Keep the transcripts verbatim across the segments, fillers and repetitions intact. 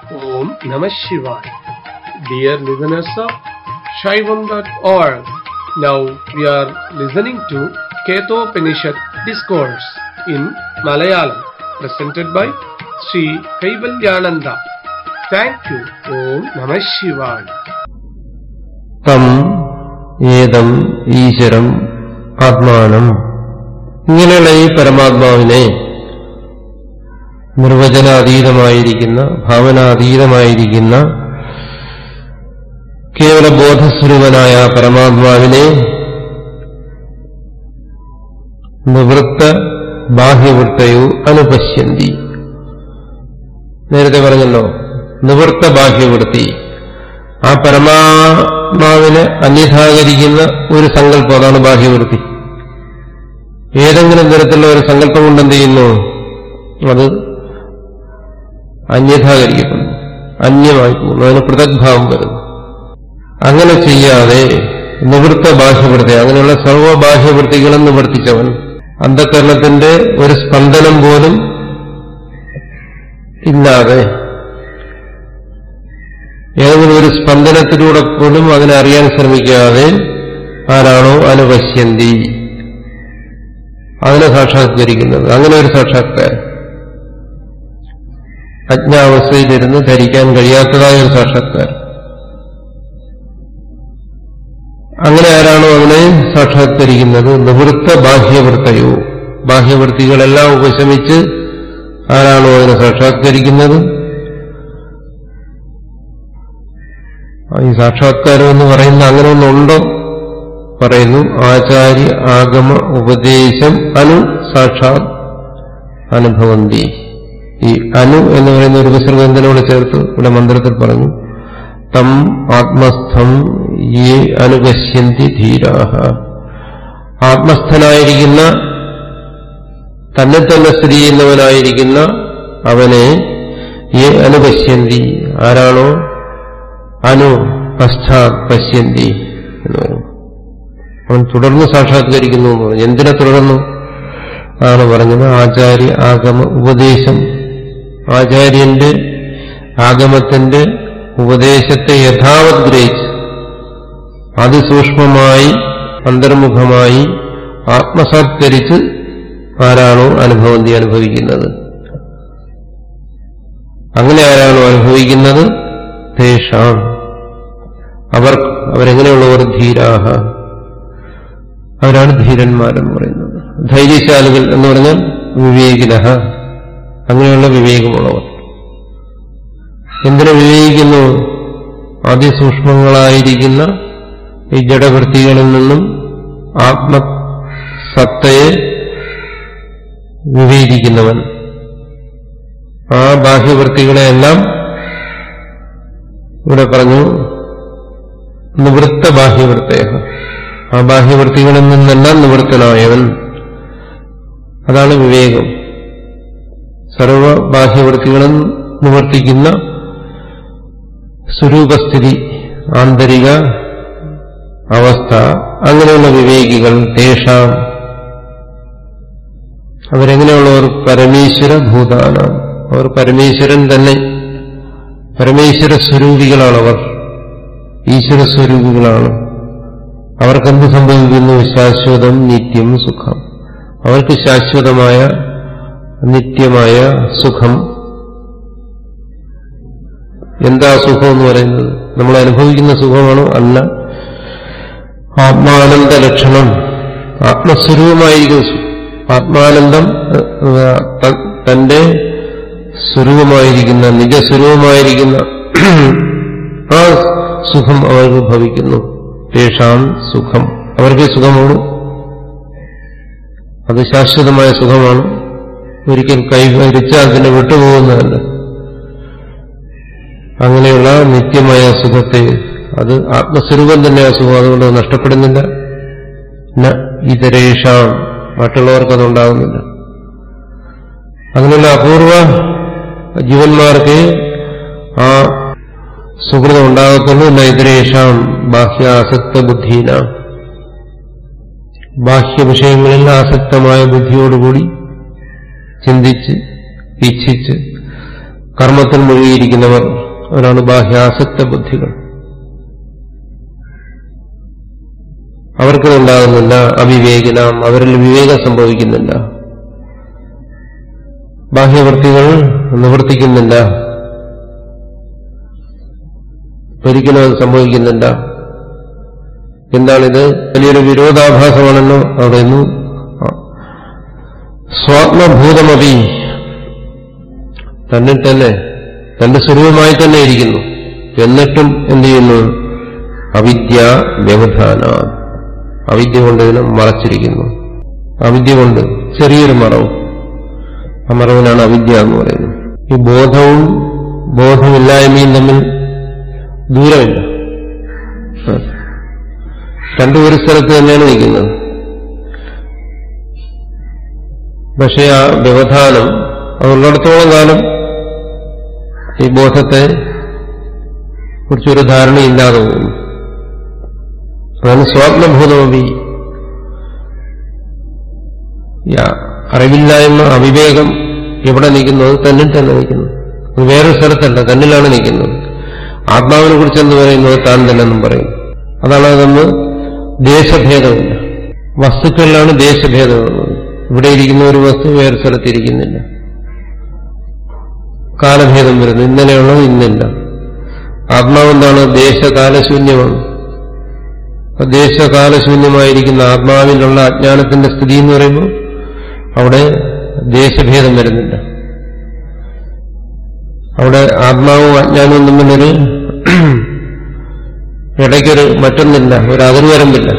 Om Namah Shivaya. Dear listeners of Shaivam dot org, now we are listening to Ketopanishad Discourse in Malayalam, presented by Sri Kaivalyananda. Thank you. Om Namah Shivaya. Tam ഏതം ഈശ്വരം ആത്മാനം. ഇങ്ങനെയുള്ള ഈ പരമാത്മാവിനെ നിർവചനാതീതമായിരിക്കുന്ന, ഭാവനാതീതമായിരിക്കുന്ന കേവല ബോധസ്വരൂപനായ പരമാത്മാവിനെ നിവൃത്ത ബാഹ്യവൃത്തയോ അനുപശ്യന്തി. നേരത്തെ പറഞ്ഞല്ലോ, നിവൃത്ത ബാഹ്യവൃത്തി. ആ പരമാത്മാവിനെ അന്യഥാകരിക്കുന്ന ഒരു സങ്കല്പം, അതാണ് ബാഹ്യവൃത്തി. ഏതെങ്കിലും തരത്തിലുള്ള ഒരു സങ്കല്പം കൊണ്ട് എന്ത് ചെയ്യുന്നു? അത് അന്യഥാകരിക്കപ്പെടുന്നു, അന്യമായി പോകുന്നു, അതിന് പൃഥഗ്ഭാവം വരുന്നു. അങ്ങനെ ചെയ്യാതെ നിവൃത്ത ബാഹ്യവൃത്തി, അങ്ങനെയുള്ള സർവബാഹ്യവൃത്തികളും നിവർത്തിച്ചവൻ, അന്ധകരണത്തിന്റെ ഒരു സ്പന്ദനം പോലും ഇല്ലാതെ, ഏതെങ്കിലും ഒരു സ്പന്ദനത്തിലൂടെ പോലും അതിനെ അറിയാൻ ശ്രമിക്കാതെ ആരാണോ അനുപശ്യന്തി, അതിനെ സാക്ഷാത്കരിക്കുന്നത്, അങ്ങനെ ഒരു സാക്ഷാത്കാരം, അജ്ഞാവസ്ഥയിലിരുന്ന് ധരിക്കാൻ കഴിയാത്തതായ ഒരു സാക്ഷാത്കാരം, അങ്ങനെ ആരാണോ അതിനെ സാക്ഷാത്കരിക്കുന്നത്? നിവൃത്ത ബാഹ്യവൃത്തയോ, ബാഹ്യവൃത്തികളെല്ലാം ഉപശമിച്ച് ആരാണോ അതിനെ സാക്ഷാത്കരിക്കുന്നത്? ഈ സാക്ഷാത്കാരം എന്ന് പറയുന്ന അങ്ങനെ ഒന്നുണ്ടോ? പറയുന്നു, ആചാര്യ ആഗമ ഉപദേശം അനു സാക്ഷാത് അനുഭവന്തി. ഈ അനു എന്ന് പറയുന്ന ഒരു വിസർഗത്തിനോട് ചേർത്ത് ഇവിടെ മന്ത്രത്തിൽ പറഞ്ഞു, തം ആത്മസ്ഥം യേ അനുപശ്യന്തി ധീരാഹ. ആത്മസ്ഥനായിരിക്കുന്ന, തന്നെ തന്നെ സ്ഥിതി ചെയ്യുന്നവനായിരിക്കുന്ന അവനെ യേ അനുപശ്യന്തി, ആരാണോ അനു പശ്ചാത് പശ്യന്തി എന്ന് പറഞ്ഞു, അവൻ തുടർന്ന് സാക്ഷാത്കരിക്കുന്നു എന്ന് പറഞ്ഞു. എന്തിനെ തുടർന്നു ആണ് പറഞ്ഞത്? ആചാര്യ ആഗമ ഉപദേശം. ആചാര്യന്റെ ആഗമത്തിന്റെ ഉപദേശത്തെ യഥാവത് ഗ്രഹിച്ച് അതിസൂക്ഷ്മമായി അന്തർമുഖമായി ആത്മസാത്കരിച്ച് ആരാണോ അനുഭവന്തി അനുഭവിക്കുന്നത്, അങ്ങനെ ആരാണോ അനുഭവിക്കുന്നത്? തേഷാം, അവർ അവരെങ്ങനെയുള്ളവർ? ധീരാഹ, അവരാണ് ധീരന്മാരെന്ന് പറയുന്നത്. ധൈര്യശാലികൾ എന്ന് പറഞ്ഞാൽ വിവേകിനഃ, അങ്ങനെയുള്ള വിവേകമുള്ളവർ. എന്തിനു വിവേകിക്കുന്നു? അതിസൂക്ഷ്മങ്ങളായിരിക്കുന്ന ഈ ജഡവൃത്തികളിൽ നിന്നും ആത്മസത്തയെ വിവേചിക്കുന്നവൻ. ആ ബാഹ്യവൃത്തികളെയെല്ലാം ഇവിടെ പറഞ്ഞു നിവൃത്ത ബാഹ്യവൃത്തയ, ആ ബാഹ്യവൃത്തികളിൽ നിന്നെല്ലാം നിവൃത്തനായവൻ, അതാണ് വിവേകം. സർവ ബാഹ്യവൃത്തികളും നിവർത്തിക്കുന്ന സ്വരൂപസ്ഥിതി, ആന്തരിക അവസ്ഥ, അങ്ങനെയുള്ള വിവേകികൾ. തേഷാം, അവരെങ്ങനെയുള്ളവർ? പരമേശ്വര ഭൂതാനാം, അവർ പരമേശ്വരൻ തന്നെ, പരമേശ്വര സ്വരൂപികളാണവർ, ഈശ്വരസ്വരൂപികളാണ്. അവർക്കെന്ത് സംഭവിക്കുന്നു? ശാശ്വതം നിത്യം സുഖം, അവർക്ക് ശാശ്വതമായ നിത്യമായ സുഖം. എന്താ സുഖം എന്ന് പറയുന്നത്? നമ്മൾ അനുഭവിക്കുന്ന സുഖമാണോ? അല്ല, ആത്മാനന്ദ ലക്ഷണം, ആത്മസ്വരൂപമായിരിക്കുന്ന സുഖം. ആത്മാനന്ദം തന്റെ സ്വരൂപമായിരിക്കുന്ന, നിജസ്വരൂപമായിരിക്കുന്ന ആ സുഖം അവർക്ക് ഭവിക്കുന്നു. തേഷാം സുഖം, അവർക്ക് സുഖമാണ്, അത് ശാശ്വതമായ സുഖമാണ്, ഒരിക്കൽ കൈവരിച്ചാൽ അതിനെ വിട്ടുപോകുന്നതല്ല. അങ്ങനെയുള്ള നിത്യമായ സുഖത്തെ, അത് ആത്മസ്വരൂപം തന്നെ ആ സുഖം, അതുകൊണ്ട് നഷ്ടപ്പെടുന്നില്ല. ന ഇതരേഷാം, മറ്റുള്ളവർക്കതുണ്ടാകുന്നില്ല. അങ്ങനെയുള്ള അപൂർവ ജീവന്മാർക്ക് ആ സുഹൃതം ഉണ്ടാകത്തുള്ളൂ. നൈതരേഷാം ബാഹ്യാസക്ത ബുദ്ധീന, ബാഹ്യവിഷയങ്ങളിൽ ആസക്തമായ ബുദ്ധിയോടുകൂടി ചിന്തിച്ച് ഇച്ഛിച്ച് കർമ്മത്തിൽ മുഴുകിയിരിക്കുന്നവർ അവരാണ് ബാഹ്യാസക്ത ബുദ്ധികൾ. അവർക്കുണ്ടാകുന്നില്ല അവിവേകിനാം, അവരിൽ വിവേകം സംഭവിക്കുന്നില്ല, ബാഹ്യവൃത്തികൾ നിവർത്തിക്കുന്നില്ല, ഒരിക്കലും അത് സംഭവിക്കുന്നില്ല. എന്താണിത്? വലിയൊരു വിരോധാഭാസമാണല്ലോ. അവിടെ നിന്ന് സ്വാത്മഭൂതമപി, തന്നിൽ തന്നെ തന്റെ സ്വരൂപമായി തന്നെ ഇരിക്കുന്നു, എന്നിട്ടും എന്ത് ചെയ്യുന്നു? അവിദ്യ വ്യവധാന, അവിദ്യ കൊണ്ട് ഇതിനെ മറച്ചിരിക്കുന്നു. അവിദ്യ കൊണ്ട് ചെറിയൊരു മറവ്, ആ മറവിനാണ് അവിദ്യ എന്ന് പറയുന്നത്. ഈ ബോധവും ബോധമില്ലായ്മയും തമ്മിൽ ദൂരമില്ല, രണ്ടും ഒരു സ്ഥലത്ത് തന്നെയാണ് നിൽക്കുന്നത്. പക്ഷെ ആ വ്യവധാനം അതുള്ളിടത്തോളം കാലം ഈ ബോധത്തെ കുറിച്ചൊരു ധാരണയില്ലാതെ പോകുന്നു. അതാണ് സ്വാത്മഭൂതമപി. അറിവില്ലായ്മ, അവിവേകം എവിടെ നിൽക്കുന്നത്? തന്നിൽ തന്നെ നിൽക്കുന്നു. അത് വേറൊരു സ്ഥലത്തല്ല, തന്നിലാണ് നിൽക്കുന്നത്. ആത്മാവിനെ കുറിച്ച് എന്ത് പറയുന്നത്? താൻ തന്നെ എന്നും പറയും. അതാണ് നമ്മൾ ദേശഭേദമില്ല, വസ്തുക്കളിലാണ് ദേശഭേദമുള്ളത്. ഇവിടെ ഇരിക്കുന്ന ഒരു വസ്തു വേറെ സ്ഥലത്തിരിക്കുന്നില്ല. കാലഭേദം വരുന്നു, ഇന്നലെയുള്ളത് ഇന്നില്ല. ആത്മാവെന്താണ്? ദേശകാലശൂന്യമാണ്. ദേശകാലശൂന്യമായിരിക്കുന്ന ആത്മാവിലുള്ള അജ്ഞാനത്തിന്റെ സ്ഥിതി എന്ന് പറയുമ്പോൾ അവിടെ ദേശഭേദം വരുന്നില്ല. അവിടെ ആത്മാവും അജ്ഞാനവും തമ്മിലൊരു ഇടയ്ക്കൊരു മറ്റൊന്നില്ല, ഒരു അതിർവരമ്പില്ല.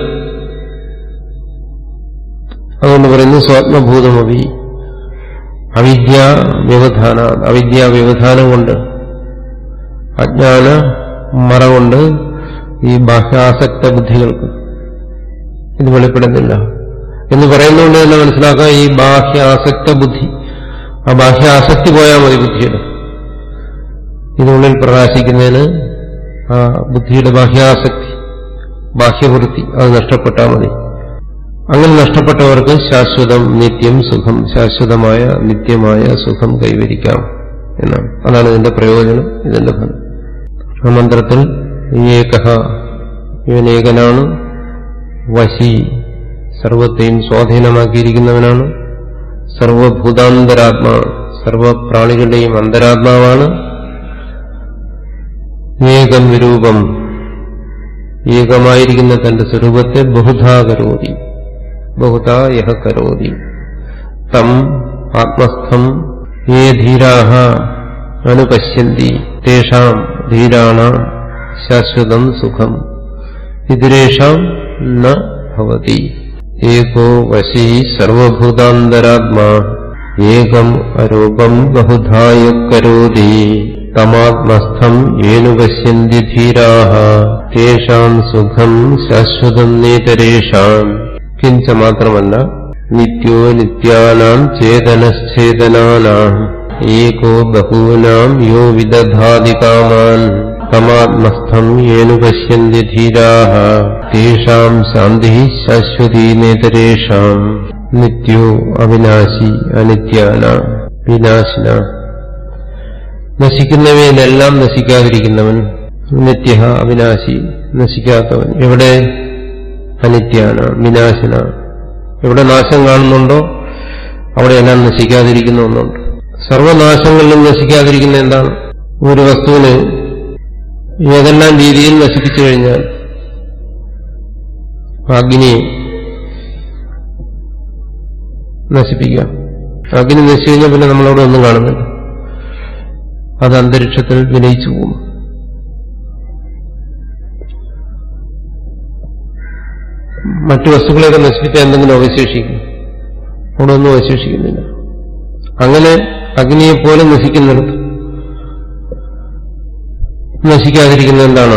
അതുകൊണ്ട് പറയുന്നു സ്വാത്മഭൂതമപി അവിദ്യാ വ്യവധാന. അവിദ്യാ വ്യവധാനം കൊണ്ട്, അജ്ഞാന മറ കൊണ്ട് ഈ ബാഹ്യാസക്ത ബുദ്ധികൾക്ക് ഇത് വെളിപ്പെടുന്നില്ല എന്ന് പറയുന്നതുകൊണ്ട് തന്നെ മനസ്സിലാക്കാം, ഈ ബാഹ്യാസക്ത ബുദ്ധി, ആ ബാഹ്യാസക്തി പോയാൽ മതി ബുദ്ധിയുടെ. ഇതിനുള്ളിൽ പ്രകാശിക്കുന്നതിന് ആ ബുദ്ധിയുടെ ബാഹ്യാസക്തി, ബാഹ്യവൃത്തി അത് നഷ്ടപ്പെട്ടാൽ മതി. അങ്ങനെ നഷ്ടപ്പെട്ടവർക്ക് ശാശ്വതം നിത്യം സുഖം, ശാശ്വതമായ നിത്യമായ സുഖം കൈവരിക്കാം എന്നാണ്. അതാണ് ഇതിന്റെ പ്രയോജനം, ഇതിന്റെ ഫലം. ആ മന്ത്രത്തിൽ ഏകഹ, ഇവനേകനാണ്, വശി സർവത്തെയും സ്വാധീനമാക്കിയിരിക്കുന്നവനാണ്, സർവഭൂതാന്തരാത്മാ സർവപ്രാണികളുടെയും അന്തരാത്മാവാണ്, ഏകം രൂപം ഏകമായിരിക്കുന്ന തന്റെ സ്വരൂപത്തെ ബഹുധാ കരോതി, ബഹുധാ യഹ കരോതി, തം ആത്മസ്ഥം യേ ധീരാഹ അനുപശ്യന്തി തേഷാം ധീരാണാം ശാശ്വതം സുഖം ഇതരേഷാം ന ഭവതി. ഏകോ വശീ സർവഭൂതാന്തരാത്മാ ഏകം അരൂപം ബഹുധായ കരോതി, തമാത്മസ്ഥം യേനു പശ്യന്തി ധീരാഹ തേഷാം സുഖം ശാശ്വതം നേതരേഷാം. കിഞ്ച മാത്രമല്ല, നിത്യോ നിത്യാനാം ചേതനശ്ചേതനാനാം ഏകോ ബഹൂനാം യോ വിദധാതി കാമാൻ, തമാത്മസ്ഥം യേനു പശ്യന്തി ധീരാഹ തേഷാം ശാന്തി ശാശ്വതീ നേതരേഷാം. നിത്യോ അവിനാശി അനിത്യാന വിനാശിന, നശിക്കുന്നവയിലെല്ലാം നശിക്കാതിരിക്കുന്നവൻ, നിത്യ അവിനാശി നശിക്കാത്തവൻ. എവിടെ? അനിത്യാന വിനാശന, എവിടെ നാശം കാണുന്നുണ്ടോ അവിടെയെല്ലാം നശിക്കാതിരിക്കുന്ന ഒന്നുണ്ട്. സർവനാശങ്ങളിലും നശിക്കാതിരിക്കുന്ന എന്താണ്? ഒരു വസ്തുവിന് ഏതെല്ലാം രീതിയിൽ നശിപ്പിച്ചു കഴിഞ്ഞാൽ, അഗ്നിയെ നശിപ്പിക്കാം, അഗ്നി നശിച്ചു കഴിഞ്ഞാൽ പിന്നെ നമ്മളവിടെ ഒന്നും കാണുന്നില്ല, അത് അന്തരീക്ഷത്തിൽ വിലയിച്ചു പോകും. മറ്റു വസ്തുക്കളെയൊക്കെ നശിപ്പിച്ചാൽ എന്തെങ്കിലും അവശേഷിക്കും? അവിടെ ഒന്നും അവശേഷിക്കുന്നില്ല. അങ്ങനെ അഗ്നിയെപ്പോലെ നശിക്കുന്നിടത്ത് നശിക്കാതിരിക്കുന്നത് എന്താണ്?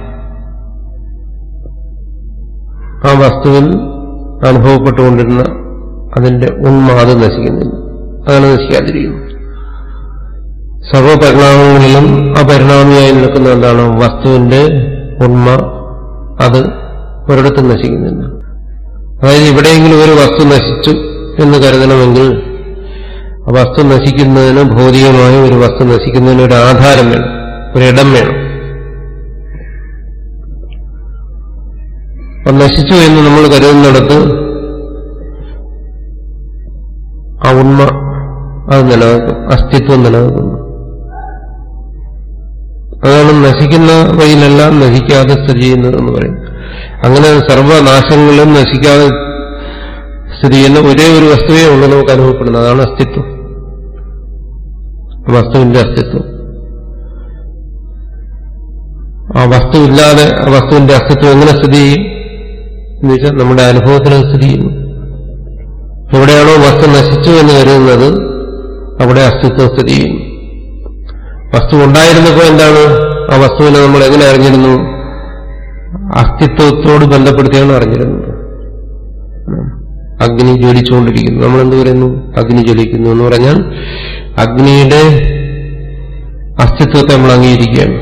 ആ വസ്തുവിൽ അനുഭവപ്പെട്ടുകൊണ്ടിരുന്ന അതിന്റെ ഉന്മാദം നശിക്കുന്നില്ല, അതാണ് നശിക്കാതിരിക്കുന്നത്. സർവപരിണാമങ്ങളിലും അപരിണാമിയായി നിൽക്കുന്ന എന്താണ്? വസ്തുവിന്റെ ഉണ്മ, അത് ഒരിടത്തും നശിക്കുന്നില്ല. അതായത് എവിടെയെങ്കിലും ഒരു വസ്തു നശിച്ചു എന്ന് കരുതണമെങ്കിൽ ആ വസ്തു നശിക്കുന്നതിന്, ഭൗതികമായ ഒരു വസ്തു നശിക്കുന്നതിന് ഒരു ആധാരം വേണം. ഒരിടം വേണം. അപ്പം നശിച്ചു എന്ന് നമ്മൾ കരുതുന്നിടത്ത് ആ ഉണ്മ അത് നിലനിൽക്കും, അസ്തിത്വം നിലനിൽക്കുന്നു. അതാണ് നശിക്കുന്ന വഴിയിലെല്ലാം നശിക്കാതെ സ്ഥിതി ചെയ്യുന്നത് എന്ന് പറയും. അങ്ങനെ സർവനാശങ്ങളിലും നശിക്കാതെ സ്ഥിതി ചെയ്യുന്ന ഒരേ ഒരു വസ്തുവേ ഉള്ളൂ നമുക്ക് അനുഭവപ്പെടുന്നത്. അതാണ് അസ്തിത്വം, വസ്തുവിന്റെ അസ്തിത്വം. ആ വസ്തുവില്ലാതെ ആ വസ്തുവിന്റെ അസ്തിത്വം എങ്ങനെ സ്ഥിതി ചെയ്യും എന്ന് വെച്ചാൽ നമ്മുടെ അനുഭവത്തിൽ സ്ഥിതി ചെയ്യുന്നു. എവിടെയാണോ വസ്തു നശിച്ചു എന്ന് കരുതുന്നത് അവിടെ അസ്തിത്വം സ്ഥിതി ചെയ്യുന്നു. വസ്തു ഉണ്ടായിരുന്നപ്പോൾ എന്താണ്, ആ വസ്തുവിനെ നമ്മൾ എങ്ങനെ അറിഞ്ഞിരുന്നു? അസ്തിത്വത്തോട് ബന്ധപ്പെടുത്തിയാണ് അറിഞ്ഞിരുന്നത്. അഗ്നി ജ്വലിച്ചുകൊണ്ടിരിക്കുന്നു, നമ്മൾ എന്ത് പറയുന്നു? അഗ്നി ജ്വലിക്കുന്നു എന്ന് പറഞ്ഞാൽ അഗ്നിയുടെ അസ്തിത്വത്തെ നമ്മൾ അംഗീകരിക്കുകയാണ്.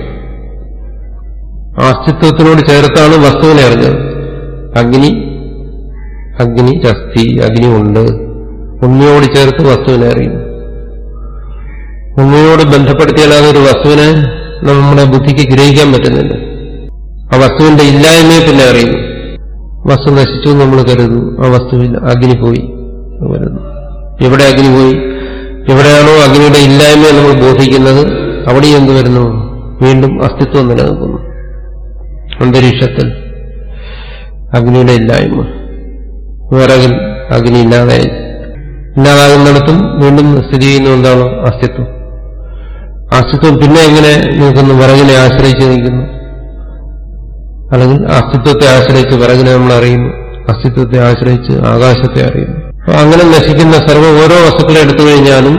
ആ അസ്തിത്വത്തിനോട് ചേർത്താണ് വസ്തുവിനെ അറിഞ്ഞത്. അഗ്നി അഗ്നി അസ്ഥി, അഗ്നി ഉണ്ട്, ഉണ്മയോട് ചേർത്ത് വസ്തുവിനെ അറിയുന്നു. ഉണ്മയോട് ബന്ധപ്പെടുത്തിയാൽ ഒരു വസ്തുവിനെ നമ്മുടെ ബുദ്ധിക്ക് ഗ്രഹിക്കാൻ പറ്റുന്നില്ല. ആ വസ്തുവിന്റെ ഇല്ലായ്മയെ പിന്നെ അറിയുന്നു. വസ്തു നശിച്ചു നമ്മൾ കരുതുന്നു, ആ വസ്തുവിൽ അഗ്നി പോയി വരുന്നു. എവിടെ അഗ്നി പോയി? എവിടെയാണോ അഗ്നിയുടെ ഇല്ലായ്മയെ നമ്മൾ ബോധിക്കുന്നത് അവിടെ എന്ത് വരുന്നു? വീണ്ടും അസ്തിത്വം നിലനിൽക്കുന്നു. അന്തരീക്ഷത്തിൽ അഗ്നിയുടെ ഇല്ലായ്മ, വിറകിൽ അഗ്നി ഇല്ലാതായി ഇല്ലാതാകുന്നിടത്തും വീണ്ടും സ്ഥിതി ചെയ്യുന്ന എന്താണ്? അസ്തിത്വം. അസ്തിത്വം പിന്നെ എങ്ങനെ നിൽക്കുന്നു? വിറകിനെ ആശ്രയിച്ച് നിൽക്കുന്നു. അല്ലെങ്കിൽ അസ്തിത്വത്തെ ആശ്രയിച്ച് വിറകിനെ നമ്മൾ അറിയുന്നു, അസ്തിത്വത്തെ ആശ്രയിച്ച് ആകാശത്തെ അറിയുന്നു. അപ്പൊ അങ്ങനെ നശിക്കുന്ന സർവ്വ ഓരോ വസ്തുക്കളെ എടുത്തു കഴിഞ്ഞാലും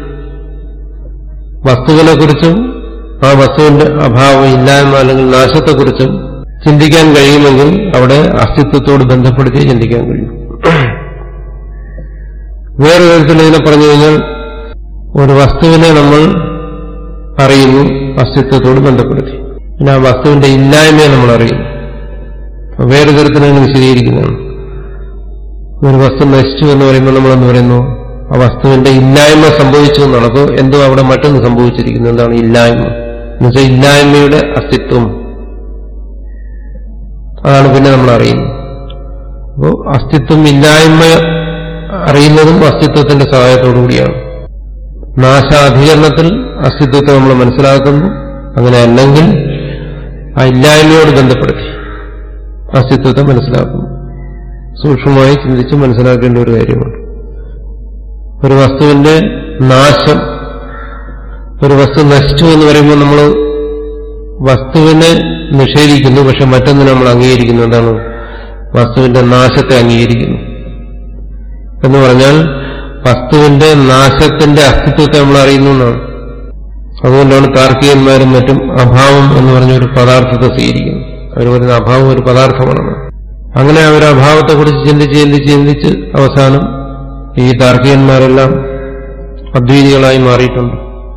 വസ്തുവിനെക്കുറിച്ചും ആ വസ്തുവിന്റെ അഭാവം, ഇല്ലായ്മ അല്ലെങ്കിൽ നാശത്തെക്കുറിച്ചും ചിന്തിക്കാൻ കഴിയുമെങ്കിൽ അവിടെ അസ്തിത്വത്തോട് ബന്ധപ്പെടുത്തി ചിന്തിക്കാൻ കഴിയും. വേറെ തരത്തിൽ ഇതിനെ പറഞ്ഞു കഴിഞ്ഞാൽ ഒരു വസ്തുവിനെ നമ്മൾ അറിയുന്നു അസ്തിത്വത്തോട് ബന്ധപ്പെടുത്തി, പിന്നെ ആ വസ്തുവിന്റെ ഇല്ലായ്മയെ നമ്മൾ അറിയുന്നു. വേറെ തരത്തിലാണ് വിശദീകരിക്കുന്നതാണ്. ഒരു വസ്തു നശിച്ചു എന്ന് പറയുമ്പോൾ നമ്മൾ എന്ന് പറയുന്നു ആ വസ്തുവിന്റെ ഇല്ലായ്മ സംഭവിച്ചു എന്നാണ്. അപ്പോൾ എന്തോ അവിടെ മറ്റൊന്ന് സംഭവിച്ചിരിക്കുന്നു. എന്താണ് ഇല്ലായ്മ? എന്നുവെച്ചാൽ ഇല്ലായ്മയുടെ അസ്തിത്വം, അതാണ് പിന്നെ നമ്മൾ അറിയുന്നത്. അപ്പോൾ അസ്തിത്വം ഇല്ലായ്മ അറിയുന്നതും അസ്തിത്വത്തിന്റെ സഹായത്തോടുകൂടിയാണ്. നാശാധികരണത്തിൽ അസ്തിത്വത്തെ നമ്മൾ മനസ്സിലാക്കുന്നു. അങ്ങനെ അല്ലെങ്കിൽ ആ ഇല്ലായ്മയോട് ബന്ധപ്പെടുത്തി അസ്തിത്വത്തെ മനസ്സിലാക്കുന്നു. സൂക്ഷ്മമായി ചിന്തിച്ച് മനസ്സിലാക്കേണ്ട ഒരു കാര്യമാണ്. ഒരു വസ്തുവിന്റെ നാശം, ഒരു വസ്തു നശിച്ചു എന്ന് പറയുമ്പോൾ നമ്മൾ വസ്തുവിനെ നിഷേധിക്കുന്നു, പക്ഷെ മറ്റൊന്നിനെ നമ്മൾ അംഗീകരിക്കുന്നു. എന്താണ്? വസ്തുവിന്റെ നാശത്തെ അംഗീകരിക്കുന്നു എന്ന് പറഞ്ഞാൽ വസ്തുവിന്റെ നാശത്തിന്റെ അസ്തിത്വത്തെ നമ്മൾ അറിയുന്നു എന്നാണ്. അതുകൊണ്ടാണ് താർക്കികന്മാരും മറ്റും അഭാവം എന്ന് പറഞ്ഞ ഒരു പദാർത്ഥത്തെ സ്വീകരിക്കുന്നത്. അവർ പറയുന്ന അഭാവം ഒരു പദാർത്ഥമാണെന്ന്. അങ്ങനെ അവർ അഭാവത്തെക്കുറിച്ച് ചിന്തിച്ച് ചിന്തിച്ച് ചിന്തിച്ച് അവസാനം ഈ താർക്കികന്മാരെല്ലാം അദ്വൈതികളായി മാറിയിട്ടുണ്ട്.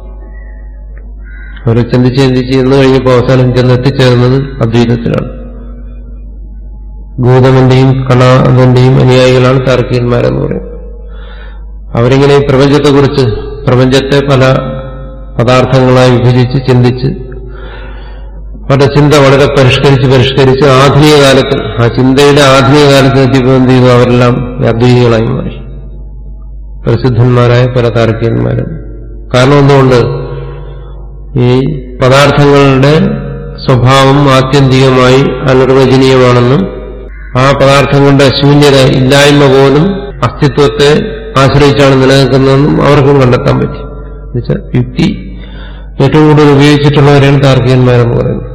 അവർ ചിന്തിച്ച് ചിന്തിച്ച് ചെന്ന് കഴിഞ്ഞപ്പോൾ അവസാനം ചെന്ന് എത്തിച്ചേർന്നത് അദ്വൈതത്തിലാണ്. ഗൗതമന്റെയും കണാദന്റെയും അനുയായികളാണ് താർക്കികന്മാരെന്ന് പറയുന്നത്. അവരിങ്ങനെ ഈ പ്രപഞ്ചത്തെക്കുറിച്ച്, പ്രപഞ്ചത്തെ പല പദാർത്ഥങ്ങളായി വിഭജിച്ച് ചിന്തിച്ച് അവരുടെ ചിന്ത വളരെ പരിഷ്കരിച്ച് പരിഷ്കരിച്ച് ആധുനിക കാലത്തിൽ, ആ ചിന്തയുടെ ആധുനിക കാലത്ത് എത്തിയപ്പോൾ എന്ത് ചെയ്തു? അവരെല്ലാം അദ്വൈതികളായി മാറി, പ്രസിദ്ധന്മാരായ പല താർക്കികന്മാരും. കാരണം എന്തുകൊണ്ട്? ഈ പദാർത്ഥങ്ങളുടെ സ്വഭാവം ആത്യന്തികമായി അനിർവചനീയമാണെന്നും ആ പദാർത്ഥങ്ങളുടെ ശൂന്യത, ഇല്ലായ്മ പോലും അസ്തിത്വത്തെ ആശ്രയിച്ചാണ് നിലനിൽക്കുന്നതെന്നും അവർക്കും കണ്ടെത്താൻ പറ്റി. എന്നുവെച്ചാൽ യുക്തി ഏറ്റവും കൂടുതൽ ഉപയോഗിച്ചിട്ടുള്ളവരെയാണ് താർക്കികന്മാരെന്ന് പറയുന്നത്.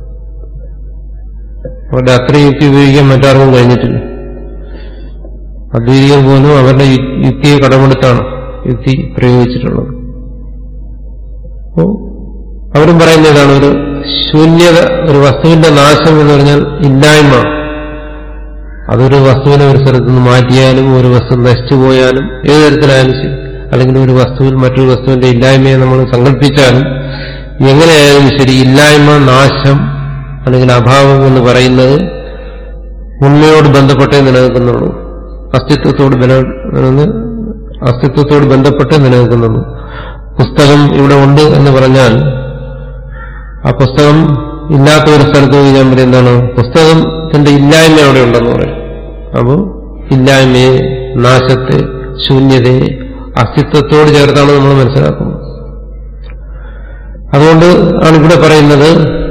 അവരുടെ അത്രയും യുക്തി ഉപയോഗിക്കാൻ മറ്റാർക്കും കഴിഞ്ഞിട്ടില്ല. അദ്വൈതികൾ പോലും അവരുടെ യുക്തിയെ കടമെടുത്താണ് യുക്തി പ്രയോഗിച്ചിട്ടുള്ളത്. അപ്പോ അവരും പറയുന്നതാണ് ഒരു ശൂന്യത, ഒരു വസ്തുവിന്റെ നാശം എന്ന് പറഞ്ഞാൽ ഇല്ലായ്മ. അതൊരു വസ്തുവിനെ ഒരു സ്ഥലത്ത് നിന്ന് മാറ്റിയാലും ഒരു വസ്തു നശിച്ചു പോയാലും ഏത് തരത്തിലായാലും ശരി, അല്ലെങ്കിൽ ഒരു വസ്തുവിൽ മറ്റൊരു വസ്തുവിന്റെ ഇല്ലായ്മയെ നമ്മൾ സങ്കല്പിച്ചാലും എങ്ങനെയായാലും ശരി, ഇല്ലായ്മ, നാശം അല്ലെങ്കിൽ അഭാവം എന്ന് പറയുന്നത് ഉണ്മയോട് ബന്ധപ്പെട്ടേ നിലനിൽക്കുന്നുള്ളൂ. അസ്തിത്വത്തോട് അസ്തിത്വത്തോട് ബന്ധപ്പെട്ടേ നിലനിൽക്കുന്നുള്ളൂ. പുസ്തകം ഇവിടെ ഉണ്ട് എന്ന് പറഞ്ഞാൽ ആ പുസ്തകം ഇല്ലാത്ത ഒരു സ്ഥലത്ത് പോയി ഞാൻ പറയും എന്താണ് പുസ്തകത്തിന്റെ ഇല്ലായ്മ അവിടെ ഉണ്ടെന്ന് പറയും. അപ്പോൾ ഇല്ലായ്മയെ, നാശത്തെ, ശൂന്യതയെ അസ്തിത്വത്തോട് ചേർത്താണ് നമ്മൾ മനസ്സിലാക്കുന്നത്. അതുകൊണ്ട് ആണ് ഇവിടെ പറയുന്നത്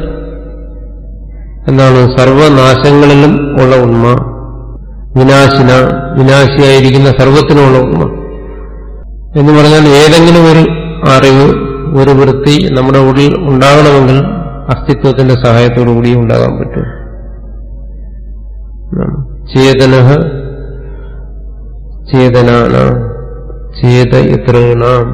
എന്താണ് സർവനാശങ്ങളിലും ഉള്ള ഉണ്മ, വിനാശിന വിനാശിയായിരിക്കുന്ന സർവത്തിനുമുള്ള ഉണ്മ എന്ന് പറഞ്ഞാൽ ഏതെങ്കിലും ഒരു അറിവ്, ഒരു വൃത്തി നമ്മുടെ ഉള്ളിൽ ഉണ്ടാകണമെങ്കിൽ അസ്തിത്വത്തിന്റെ സഹായത്തോടുകൂടി ഉണ്ടാകാൻ പറ്റും. ചേതന ചേതനാന ചേതയതൃണാം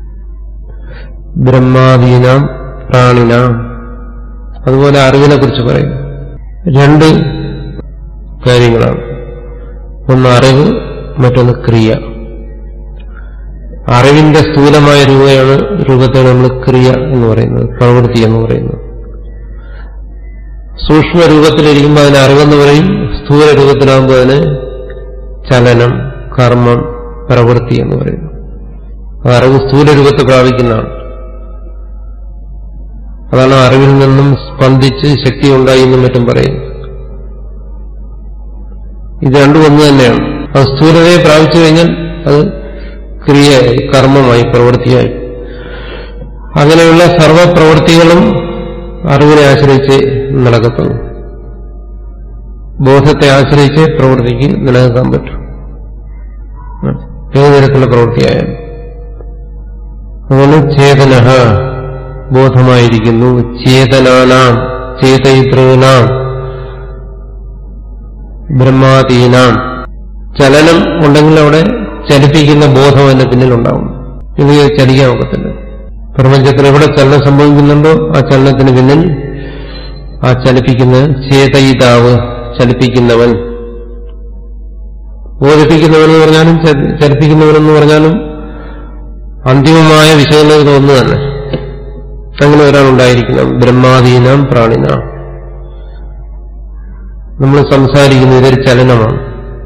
ബ്രഹ്മാദീനാം പ്രാണിനാം. അതുപോലെ അറിവിനെ കുറിച്ച് പറയും. രണ്ട് കാര്യങ്ങളാണ്. ഒന്ന് അറിവ്, മറ്റൊന്ന് ക്രിയ. അറിവിന്റെ സ്ഥൂലമായ രൂപയാണ് രൂപത്തെ നമ്മൾ ക്രിയ എന്ന് പറയുന്നത്, പ്രവൃത്തി എന്ന് പറയുന്നത്. സൂക്ഷ്മ രൂപത്തിലിരിക്കുമ്പോൾ അതിന് അറിവെന്ന് പറയും, സ്ഥൂല രൂപത്തിലാകുമ്പോൾ അതിന് ചലനം, കർമ്മം, പ്രവൃത്തി എന്ന് പറയുന്നു. അറിവ് സ്ഥൂല രൂപത്തെ പ്രാപിക്കുന്നതാണ്. അതാണ് അറിവിൽ നിന്നും സ്പന്ദിച്ച് ശക്തി ഉണ്ടായി എന്നും മറ്റും പറയും. ഇത് രണ്ടും ഒന്ന് തന്നെയാണ്. അത് സ്ഥൂലതയെ പ്രാപിച്ചു കഴിഞ്ഞാൽ അത് ക്രിയയായി, കർമ്മമായി, പ്രവൃത്തിയായി. അങ്ങനെയുള്ള സർവപ്രവൃത്തികളും അറിവിനെ ആശ്രയിച്ച് നടക്കത്തുള്ളൂ. ബോധത്തെ ആശ്രയിച്ച് പ്രവൃത്തിക്ക് നിലനിൽക്കാൻ പറ്റും, ഏത് തരത്തിലുള്ള പ്രവൃത്തിയായാലും. അതുകൊണ്ട് ചേതന ബോധമായിരിക്കുന്നു. ചേതനാനാം ചേതയിതൃണാം ബ്രഹ്മാദീനാം. ചലനം ഉണ്ടെങ്കിൽ അവിടെ ചലിപ്പിക്കുന്ന ബോധം അതിന്റെ പിന്നിലുണ്ടാവും. ഇത് ചലിക്കാൻ ഒക്കത്തില്ല. പ്രപഞ്ചത്തിൽ എവിടെ ചലനം സംഭവിക്കുന്നുണ്ടോ ആ ചലനത്തിന് പിന്നിൽ ആ ചലിപ്പിക്കുന്ന ചേതയിതാവ്, ചലിപ്പിക്കുന്നവൻ. ബോധിപ്പിക്കുന്നവനെന്ന് പറഞ്ഞാലും ചലിപ്പിക്കുന്നവനെന്ന് പറഞ്ഞാലും അന്തിമമായ വിശകലനം ഒന്ന് തന്നെ. അങ്ങനെ ഒരാളുണ്ടായിരിക്കണം. ബ്രഹ്മാദീനാം പ്രാണിനാം. നമ്മൾ സംസാരിക്കുന്നത് ഇതൊരു ചലനമാണ്,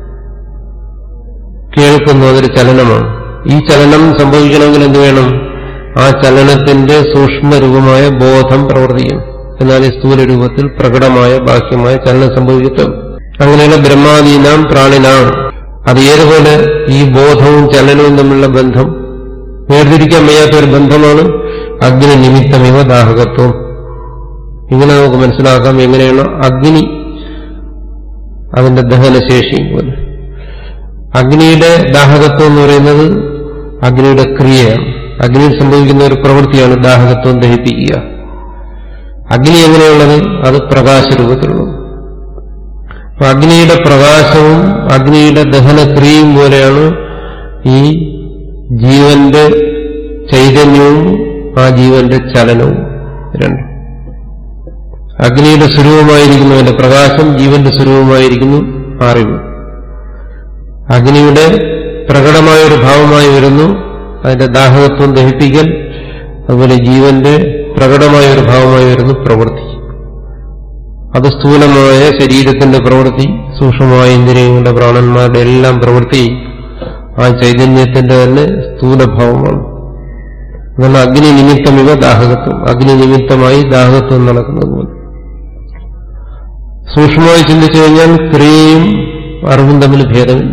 കേൾക്കുന്നു അതൊരു ചലനമാണ്. ഈ ചലനം സംഭവിക്കണമെങ്കിൽ എന്ത് വേണം? ആ ചലനത്തിന്റെ സൂക്ഷ്മരൂപമായ ബോധം പ്രവർത്തിക്കും. എന്നാൽ ഈ സ്ഥൂല രൂപത്തിൽ പ്രകടമായ ബാഹ്യമായ ചലനം സംഭവിക്കത്തും. അങ്ങനെയുള്ള ബ്രഹ്മാദീനാം പ്രാണിനാം. അത് ഏതുപോലെ ഈ ബോധവും ചലനവും തമ്മിലുള്ള ബന്ധം വേർതിരിക്കാൻ വയ്യാത്ത ഒരു ബന്ധമാണ്. അഗ്നി നിമിത്തമിവ ദാഹകത്വം. ഇങ്ങനെ നമുക്ക് മനസ്സിലാക്കാം എങ്ങനെയാണ് അഗ്നി അതിന്റെ ദഹനശേഷി പോലെ. അഗ്നിയുടെ ദാഹകത്വം എന്ന് പറയുന്നത് അഗ്നിയുടെ ക്രിയയാണ്. അഗ്നിയിൽ സംഭവിക്കുന്ന ഒരു പ്രവൃത്തിയാണ് ദാഹകത്വം, ദഹിപ്പിക്കുക. അഗ്നി എങ്ങനെയുള്ളത്? അത് പ്രകാശരൂപത്തിലുള്ളത്. അപ്പൊ അഗ്നിയുടെ പ്രകാശവും അഗ്നിയുടെ ദഹനക്രിയയും പോലെയാണ് ഈ ജീവന്റെ ചൈതന്യവും ആ ജീവന്റെ ചലനവും രണ്ടും. അഗ്നിയുടെ സ്വരൂപമായിരിക്കുന്നതിന്റെ പ്രകാശം, ജീവന്റെ സ്വരൂപമായിരിക്കുന്നു അറിവ്. അഗ്നിയുടെ പ്രകടമായ ഒരു ഭാവമായി വരുന്നു അതിന്റെ ദാഹകത്വം, ദഹിപ്പിക്കൽ. അതുപോലെ ജീവന്റെ പ്രകടമായ ഒരു ഭാവമായി വരുന്നു പ്രവൃത്തി. അത് സ്ഥൂലമായ ശരീരത്തിന്റെ പ്രവൃത്തി, സൂക്ഷ്മമായ ഇന്ദ്രിയങ്ങളുടെ, പ്രാണന്മാരുടെ എല്ലാം പ്രവൃത്തി ആ ചൈതന്യത്തിന്റെ തന്നെ സ്ഥൂലഭാവമാണ്. അതാണ് അഗ്നി നിമിത്തമിവ ദാഹകത്വം. അഗ്നി നിമിത്തമായി ദാഹകത്വം നടക്കുന്നത് പോലെ. സൂക്ഷ്മമായി ചിന്തിച്ചു കഴിഞ്ഞാൽ ക്രിയയും അറിവും തമ്മിൽ ഭേദമില്ല.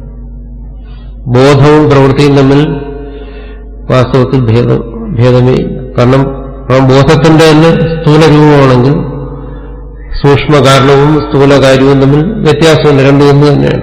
ബോധവും പ്രവൃത്തിയും തമ്മിൽ വാസ്തവത്തിൽ ഭേദം ഭേദമേ ഇല്ല. കാരണം ആ ബോധത്തിന്റെ തന്നെ സ്ഥൂലരൂപമാണെങ്കിൽ സൂക്ഷ്മകാരണവും സ്ഥൂലകാര്യവും തമ്മിൽ വ്യത്യാസമില്ല, രണ്ടും ഒന്ന് തന്നെയാണ്.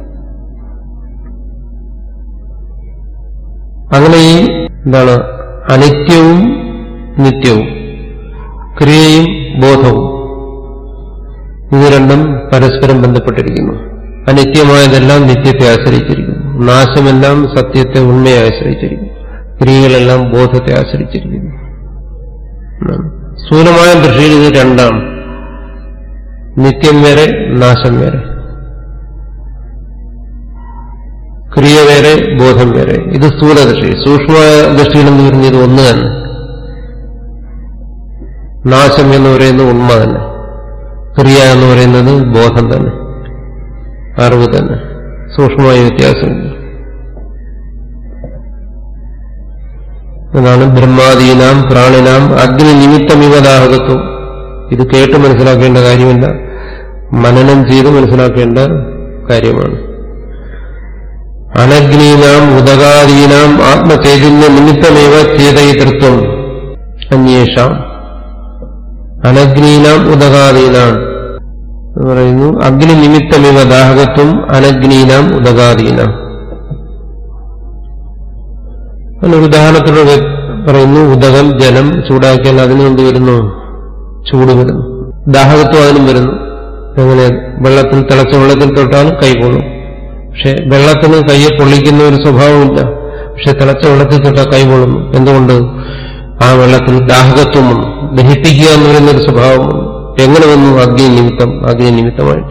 അങ്ങനെ ഈ എന്താണ് അനിത്യവും നിത്യവും, ക്രിയയും ബോധവും, ഇത് രണ്ടും പരസ്പരം ബന്ധപ്പെട്ടിരിക്കുന്നു. അനിത്യമായതെല്ലാം നിത്യത്തെ ആശ്രയിച്ചിരിക്കുന്നു. നാശമെല്ലാം സത്യത്തെ, ഉണ്മയെ ആശ്രയിച്ചിരിക്കുന്നു. ക്രിയകളെല്ലാം ബോധത്തെ ആശ്രയിച്ചിരിക്കുന്നു. സ്ഥൂലമായ ദൃഷ്ടിയിൽ ഇത് രണ്ടാണ്. നിത്യം വേറെ, നാശം വേറെ. ക്രിയ വേറെ, ബോധം വേറെ. ഇത് സ്ഥൂല ദൃഷ്ടി. സൂക്ഷ്മമായ ദൃഷ്ടിയിലെന്ന് പറയുന്നത് ഇത് ഒന്ന് തന്നെ. നാശം എന്ന് പറയുന്നത് ഉണ്മ തന്നെ, ക്രിയ എന്ന് പറയുന്നത് ബോധം തന്നെ, അറിവ് തന്നെ. സൂക്ഷ്മമായ വ്യത്യാസമില്ല. അതാണ് ബ്രഹ്മാദീനാം പ്രാണിനാം അഗ്നി നിമിത്തമിവദാഹകത്വം. ഇത് കേട്ട് മനസ്സിലാക്കേണ്ട കാര്യമില്ല, മനനം ചെയ്ത് മനസ്സിലാക്കേണ്ട കാര്യമാണ്. അനഗ്നീനാം ഉദകാദീനാം ആത്മചൈതന്യ നിമിത്തമേവ ചേതയിതൃത്വം അന്വേഷാം. അനഗ്നീനാം ഉദകാദീനാം എന്ന് പറയുന്നു. അഗ്നി നിമിത്തമേവ ദാഹകത്വം അനഗ്നീനാം ഉദകാദീനാം. അതിനൊരു ഉദാഹരണത്തിലൂടെ പറയുന്നു. ഉദകം ജലം ചൂടാക്കിയാൽ അതിന് എന്ത് വരുന്നു? ചൂട് വരുന്നു. ദാഹകത്വം അതിനും വരുന്നു. എങ്ങനെ? വെള്ളത്തിൽ തിളച്ച വെള്ളത്തിൽ തൊട്ടാൽ കൈ പൊള്ളും. പക്ഷെ വെള്ളത്തിന് കയ്യെ പൊള്ളിക്കുന്ന ഒരു സ്വഭാവമില്ല. പക്ഷെ തിളച്ച വെള്ളത്തിൽ തൊട്ടാൽ കൈ പൊള്ളുന്നു. എന്തുകൊണ്ട്? ആ വെള്ളത്തിൽ ദാഹകത്വം വന്നു, ദഹിപ്പിക്കുക എന്ന് പറയുന്നൊരു സ്വഭാവം വന്നു. എങ്ങനെ വന്നു? അഗ്നി നിമിത്തം. അഗ്നി നിമിത്തമായിട്ട്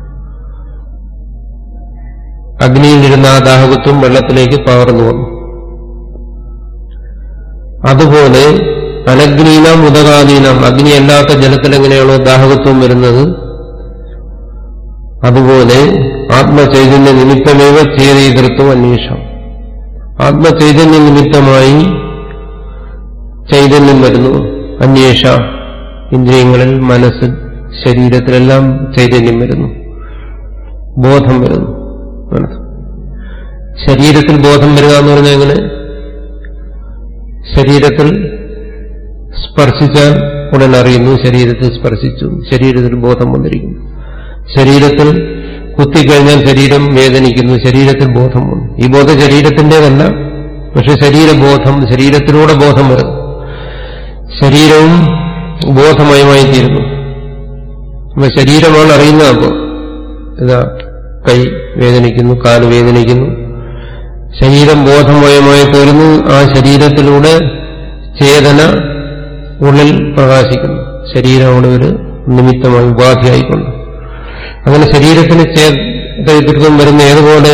അഗ്നിയിലിരുന്ന ആ ദാഹകത്വം വെള്ളത്തിലേക്ക് പകർന്നു വന്നു. അതുപോലെ അനഗ്നീനാം ഉദകാദീനാം, അഗ്നിയല്ലാത്ത ജലത്തിൽ എങ്ങനെയാണോ ദാഹകത്വം വരുന്നത്, അതുപോലെ ആത്മചൈതന്യ നിമിത്തമേവ ചേതീതൃത്വം അന്വേഷണം. ആത്മചൈതന്യ നിമിത്തമായി ചൈതന്യം വരുന്നു. അന്വേഷ ഇന്ദ്രിയങ്ങളിൽ, മനസ്സിൽ, ശരീരത്തിലെല്ലാം ചൈതന്യം വരുന്നു, ബോധം വരുന്നു. ശരീരത്തിൽ ബോധം വരിക എന്ന് പറഞ്ഞാൽ എങ്ങനെ? ശരീരത്തിൽ സ്പർശിച്ചാൽ ഉടൻ അറിയുന്നു ശരീരത്തിൽ സ്പർശിച്ചു, ശരീരത്തിൽ ബോധം വന്നിരിക്കുന്നു. ശരീരത്തിൽ കുത്തിക്കഴിഞ്ഞാൽ ശരീരം വേദനിക്കുന്നു, ശരീരത്തിൽ ബോധം വന്നു. ഈ ബോധം ശരീരത്തിൻ്റെതല്ല, പക്ഷെ ശരീരബോധം, ശരീരത്തിലൂടെ ബോധം വരുന്നു. ശരീരവും ബോധമയമായി തീരുന്നു. അപ്പൊ ശരീരമാണ് അറിയുന്നത്. അപ്പോൾ ഇതാ കൈ വേദനിക്കുന്നു, കാല് വേദനിക്കുന്നു, ശരീരം ബോധമയമായി തീർന്നു. ആ ശരീരത്തിലൂടെ ചേതന ഉള്ളിൽ പ്രകാശിക്കുന്നു. ശരീരം അവിടെ ഒരു നിമിത്തമായി ഉപാധിയായിക്കൊണ്ട്. അങ്ങനെ ശരീരത്തിന് ചേതൃത്വം വരുന്ന ഏതുപോലെ?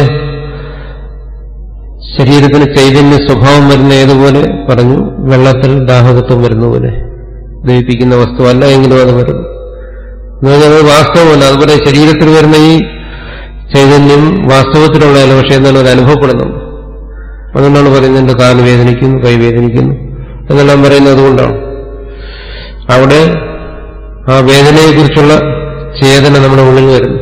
ശരീരത്തിന് ചൈതന്യ സ്വഭാവം വരുന്ന ഏതുപോലെ പറഞ്ഞു? വെള്ളത്തിൽ ദാഹകത്വം വരുന്ന പോലെ. ദഹിപ്പിക്കുന്ന വസ്തുവല്ല എങ്കിലും അത് വരുന്നു. എന്നുവെച്ചാൽ അത് വാസ്തവമല്ല. അതുപോലെ ശരീരത്തിൽ വരുന്ന ഈ ചൈതന്യം വാസ്തവത്തിലുള്ളതല്ല, പക്ഷെ എന്നാലും അത് അനുഭവപ്പെടുന്നുണ്ട്. അതുകൊണ്ടാണ് പറയുന്നത് എന്റെ കാല് വേദനിക്കുന്നു, കൈ വേദനിക്കുന്നു എന്നെല്ലാം പറയുന്നത്. അതുകൊണ്ടാണ് അവിടെ ആ വേദനയെക്കുറിച്ചുള്ള ചേതന നമ്മുടെ ഉള്ളിൽ വരുന്നു.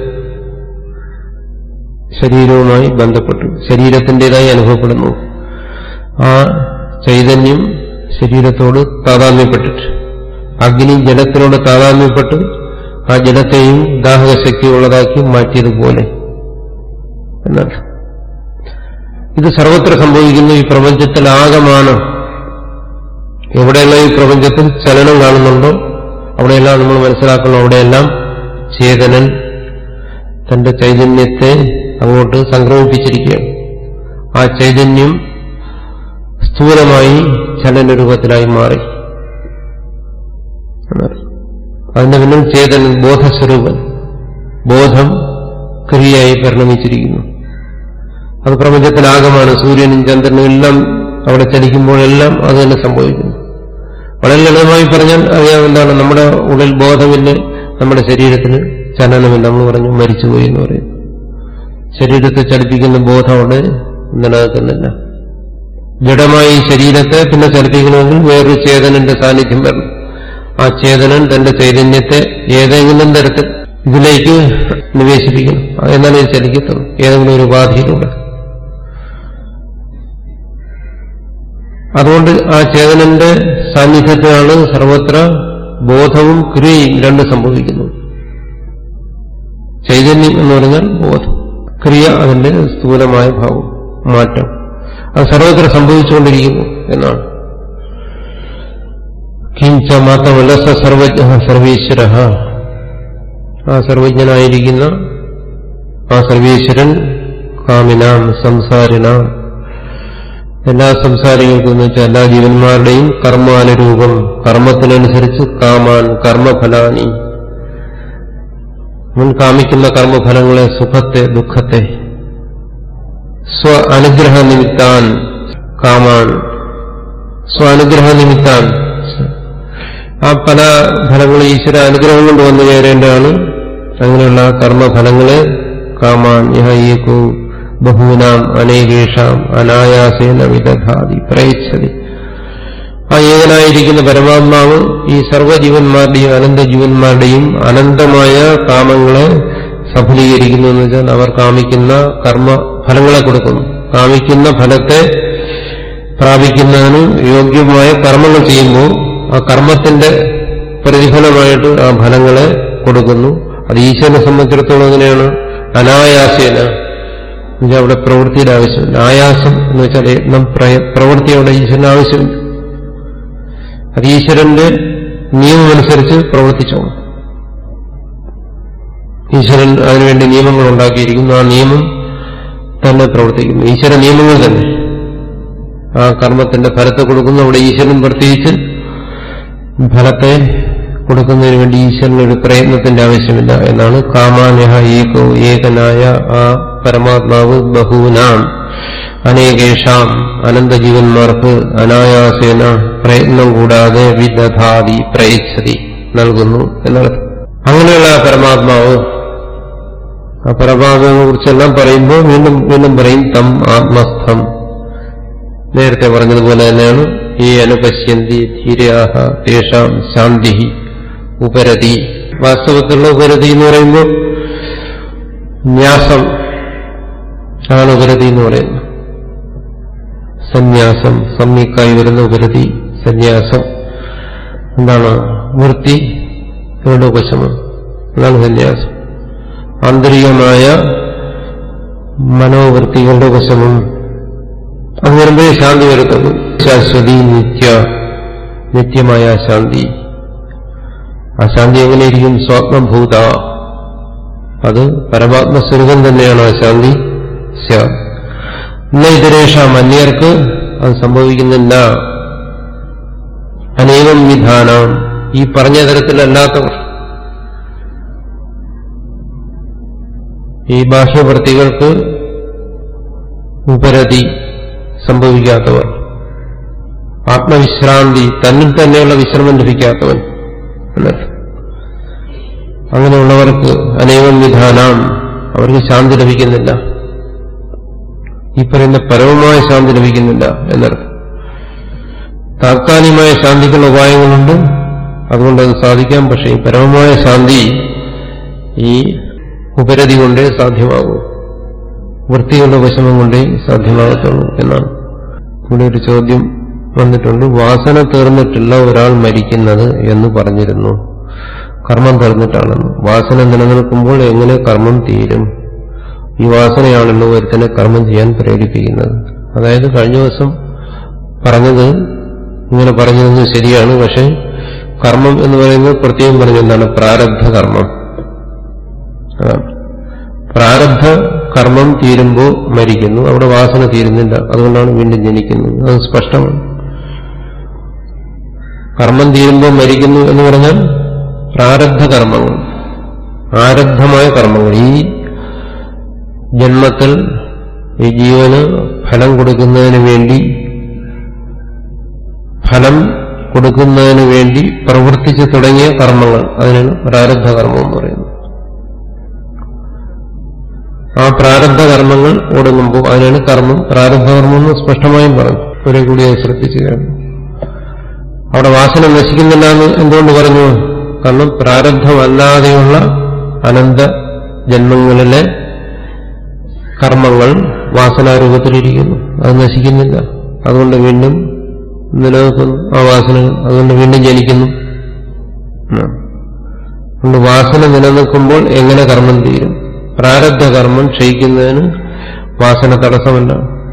ശരീരവുമായി ബന്ധപ്പെട്ടു ശരീരത്തിൻ്റെതായി അനുഭവപ്പെടുന്നു. ആ ചൈതന്യം ശരീരത്തോട് താതാത്മ്യപ്പെട്ടിട്ട്, അഗ്നി ജലത്തിനോട് താതാത്മ്യപ്പെട്ട് ആ ജലത്തെയും ദാഹകശക്തിയുള്ളതാക്കി മാറ്റിയതുപോലെ എന്നർത്ഥം. ഇത് സർവത്ര സംഭവിക്കുന്നു. ഈ പ്രപഞ്ചത്തിൽ ആകമാണ്. എവിടെയെല്ലാം ഈ പ്രപഞ്ചത്തിൽ ചലനം കാണുന്നുണ്ടോ അവിടെയെല്ലാം നമ്മൾ മനസ്സിലാക്കണം, അവിടെയെല്ലാം ചേതനൻ തന്റെ ചൈതന്യത്തെ അങ്ങോട്ട് സംക്രമിപ്പിച്ചിരിക്കുകയാണ്. ആ ചൈതന്യം സ്ഥൂലമായി ചലനരൂപത്തിലായി മാറി. അതിന്റെ പിന്നിൽ ചേതനൻ, ബോധസ്വരൂപൻ, ബോധം ക്രിയയായി പരിണമിച്ചിരിക്കുന്നു. അത് പ്രപഞ്ചത്തിലാകമാണ്. സൂര്യനും ചന്ദ്രനും എല്ലാം അവിടെ ചലിക്കുമ്പോഴെല്ലാം അത് തന്നെ സംഭവിക്കുന്നു. വളരെ ലളിതമായി പറഞ്ഞാൽ അറിയാം എന്താണ്. നമ്മുടെ ഉള്ളിൽ ബോധമില്ല, നമ്മുടെ ശരീരത്തിന് ചലനമില്ല. നമ്മൾ പറഞ്ഞു മരിച്ചുപോയി എന്ന് പറയും. ശരീരത്തെ ചലിപ്പിക്കുന്ന ബോധം അവിടെ നിലനിൽക്കുന്നില്ല. ജഡമായി ശരീരത്തെ പിന്നെ ചലിപ്പിക്കണമെങ്കിൽ വേറൊരു ചേതനന്റെ സാന്നിധ്യം വരണം. ആ ചേതനൻ തന്റെ ചൈതന്യത്തെ ഏതെങ്കിലും തരത്തിൽ ഇതിലേക്ക് നിവേശിപ്പിക്കണം. എന്നാലും ഇത് ചലിക്കത്തുള്ളൂ, ഏതെങ്കിലും ഒരു ഉപാധിയിലൂടെ. അതുകൊണ്ട് ആ ചേതനന്റെ സാന്നിധ്യത്തിലാണ് സർവത്ര ബോധവും ക്രിയയും രണ്ട് സംഭവിക്കുന്നത്. ചൈതന്യം എന്ന് പറഞ്ഞാൽ ബോധം, ക്രിയ അതിന്റെ സ്ഥൂലമായ ഭാവം, മാറ്റം. അത് സർവത്ര സംഭവിച്ചുകൊണ്ടിരിക്കുന്നു എന്നാണ്. കിഞ്ച മാത്രമല്ല സ സർവജ്ഞ സർവേശ്വര, ആ സർവജ്ഞനായിരിക്കുന്ന ആ സർവേശ്വരൻ കാമിനാം സംസാരിനാം, എല്ലാ സംസാരികൾക്കും എന്ന് വെച്ചാൽ എല്ലാ ജീവന്മാരുടെയും കർമാനുരൂപം, കർമ്മത്തിനനുസരിച്ച് കാമാൻ കർമ്മഫലാനി, മുൻ കാമിക്കുന്ന കർമ്മഫലങ്ങളെ, സുഖത്തെ ദുഃഖത്തെ, സ്വ അനുഗ്രഹ നിമിത്താൻ കാമാൻ, സ്വ അനുഗ്രഹ നിമിത്താൻ, ആ പല ഫലങ്ങളും ഈശ്വര അനുഗ്രഹം കൊണ്ട് വന്നു ചേരേണ്ടതാണ്. അങ്ങനെയുള്ള കർമ്മഫലങ്ങളെ കാമാൻ യഹയേകോ ബഹൂനാം അനേകേഷാം അനായാസേന വിദധാതി പ്രയച്ഛതി, ആ ഏകനായിരിക്കുന്ന പരമാത്മാവ് ഈ സർവ്വജീവന്മാരുടെയും അനന്തജീവന്മാരുടെയും അനന്തമായ കാമങ്ങളെ സഫലീകരിക്കുന്നു എന്ന് വെച്ചാൽ അവർ കാമിക്കുന്ന കർമ്മ ഫലങ്ങളെ കൊടുക്കുന്നു. കാമിക്കുന്ന ഫലത്തെ പ്രാപിക്കുന്നതിന് യോഗ്യമായ കർമ്മങ്ങൾ ചെയ്യുമ്പോൾ ആ കർമ്മത്തിന്റെ പ്രതിഫലമായിട്ട് ആ ഫലങ്ങളെ കൊടുക്കുന്നു. അത് ഈശ്വരനെ സംബന്ധിച്ചിടത്തോളം എങ്ങനെയാണ്? അനായാസേന. എന്നുവെച്ചാൽ അവിടെ പ്രവൃത്തിയുടെ ആവശ്യമില്ല. ആയാസം എന്ന് വെച്ചാൽ യത്നം, പ്രവൃത്തി അവിടെ ഈശ്വരന് ആവശ്യമില്ല. അത് ഈശ്വരന്റെ നിയമമനുസരിച്ച് പ്രവർത്തിച്ചോളും. ഈശ്വരൻ അതിനുവേണ്ടി നിയമങ്ങൾ ഉണ്ടാക്കിയിരിക്കുന്നു. ആ നിയമം തന്നെ പ്രവർത്തിക്കുന്നു. ഈശ്വര നിയമങ്ങൾ തന്നെ ആ കർമ്മത്തിന്റെ ഫലത്തെ കൊടുക്കുന്നു. അവിടെ ഈശ്വരൻ പ്രത്യേകിച്ച് ഫലത്തെ കൊടുക്കുന്നതിന് വേണ്ടി ഈശ്വരനൊരു പ്രയത്നത്തിന്റെ ആവശ്യമില്ല എന്നാണ്. കാമാന്യഹ ഏകോ, ഏകനായ ആ പരമാത്മാവ് ബഹൂനാം അനേകേഷാം അനന്തജീവന്മാർക്ക് അനായാസേന പ്രയത്നം കൂടാതെ വിദധാതി പ്രയച്ഛതി നൽകുന്നു എന്നർത്ഥം. അങ്ങനെയുള്ള ആ പരമാത്മാവ്, ആ പരമാത്മാവിനെ കുറിച്ചെല്ലാം പറയുമ്പോൾ വീണ്ടും വീണ്ടും പറയും തം ആത്മസ്ഥം. നേരത്തെ പറഞ്ഞതുപോലെ തന്നെയാണ് ഈ അനുപശ്യന്തി ധീരാഹ തേഷാം ശാന്തി ഉപരതി. വാസ്തവത്തിലുള്ള ഉപരതി എന്ന് പറയുമ്പോൾ ന്യാസം ആണ് ഉപരതി എന്ന് പറയുന്നത്. സന്യാസം, സമ്യക്കായി വരുന്ന ഉപരതി, സന്യാസം എന്താണ്? വൃത്തി, ഇവരുടെ ഉപശമം, അതാണ് സന്യാസം. ആന്തരികമായ മനോവൃത്തികളുടെ ഉപശമം. അത് വരുമ്പോഴേ ശാന്തി വരുത്തുള്ളൂ. ശാശ്വതി, നിത്യ, നിത്യമായ ശാന്തി. ആ ശാന്തി എങ്ങനെയിരിക്കും? സ്വാത്മഭൂത, അത് പരമാത്മസ്വരൂപം തന്നെയാണ് ആ ശാന്തി. ഇന്ന ഇതരേഷാം, അന്യർക്ക് അത് സംഭവിക്കുന്നില്ല. അനേകം വിധാനം, ഈ പറഞ്ഞ തരത്തിലല്ലാത്തവർ, ഈ ബാഹ്യവൃത്തികൾക്ക് ഉപരതി സംഭവിക്കാത്തവർ, ആത്മവിശ്രാന്തി, തന്നിൽ തന്നെയുള്ള വിശ്രമം ലഭിക്കാത്തവൻ എന്നർത്ഥം. അങ്ങനെയുള്ളവർക്ക് അനേകം വിധാനം, അവർക്ക് ശാന്തി ലഭിക്കുന്നില്ല. ഈ പറയുന്ന പരമമായ ശാന്തി ലഭിക്കുന്നില്ല എന്നർത്ഥം. താത്കാലികമായ ശാന്തിക്കുള്ള ഉപായങ്ങളുണ്ട്, അതുകൊണ്ടത് സാധിക്കാം. പക്ഷേ ഈ പരമമായ ശാന്തി ഈ ഉപരതി കൊണ്ടേ സാധ്യമാകൂ, വൃത്തികളുടെ വശമം കൊണ്ടേ സാധ്യമാകത്തുള്ളൂ എന്നാണ്. ഇവിടെ ഒരു ചോദ്യം വന്നിട്ടുണ്ട്. വാസന തീർന്നിട്ടില്ല ഒരാൾ മരിക്കുന്നത് എന്ന് പറഞ്ഞിരുന്നു. കർമ്മം തീർന്നിട്ടാണെന്ന്. വാസന നിലനിൽക്കുമ്പോൾ എങ്ങനെ കർമ്മം തീരും? ഈ വാസനയാണല്ലോ ഒരുത്തനെ കർമ്മം ചെയ്യാൻ പ്രേരിപ്പിക്കുന്നത്. അതായത് കഴിഞ്ഞ ദിവസം പറഞ്ഞത് ഇങ്ങനെ പറഞ്ഞത് ശരിയാണ്. പക്ഷെ കർമ്മം എന്ന് പറയുന്നത് പ്രത്യേകം പറഞ്ഞെന്താണ്? പ്രാരബ്ധ കർമ്മം. അതാണ് പ്രാരബ്ധ കർമ്മം തീരുമ്പോൾ മരിക്കുന്നു. അവിടെ വാസന തീരുന്നില്ല, അതുകൊണ്ടാണ് വീണ്ടും ജനിക്കുന്നത്. അത് സ്പഷ്ടമാണ്. കർമ്മം തീരുമ്പോൾ മരിക്കുന്നു എന്ന് പറഞ്ഞാൽ പ്രാരബ്ധ കർമ്മങ്ങൾ, ആരബ്ധമായ കർമ്മങ്ങൾ, ഈ ജന്മത്തിൽ ഈ ജീവന് ഫലം കൊടുക്കുന്നതിന് വേണ്ടി ഫലം കൊടുക്കുന്നതിന് വേണ്ടി പ്രവർത്തിച്ചു തുടങ്ങിയ കർമ്മങ്ങൾ, അതിനാണ് പ്രാരബ്ധ കർമ്മം എന്ന് പറയുന്നത്. ആ പ്രാരബ്ധ കർമ്മങ്ങൾ ഒടുങ്ങുമ്പോൾ അതിനാണ് കർമ്മം പ്രാരബ്ധ കർമ്മം എന്ന് സ്പഷ്ടമായും പറഞ്ഞു. ഒരേ കൂടി അത് ശ്രദ്ധിച്ചു കഴിഞ്ഞു. അവിടെ വാസന നശിക്കുന്നില്ല എന്ന് എന്തുകൊണ്ട് പറഞ്ഞു? കാരണം പ്രാരബ്ധമല്ലാതെയുള്ള അനന്ത ജന്മങ്ങളിലെ കർമ്മങ്ങൾ വാസനാരൂപത്തിലിരിക്കുന്നു, അത് നശിക്കുന്നില്ല. അതുകൊണ്ട് വീണ്ടും നിലനിൽക്കുന്നു ആ വാസനകൾ, അതുകൊണ്ട് വീണ്ടും ജനിക്കുന്നു. അതുകൊണ്ട് വാസന നിലനിൽക്കുമ്പോൾ എങ്ങനെ കർമ്മം തീരും? പ്രാരബ്ധ കർമ്മം ക്ഷയിക്കുന്നതിന് വാസന തടസ്സമല്ല.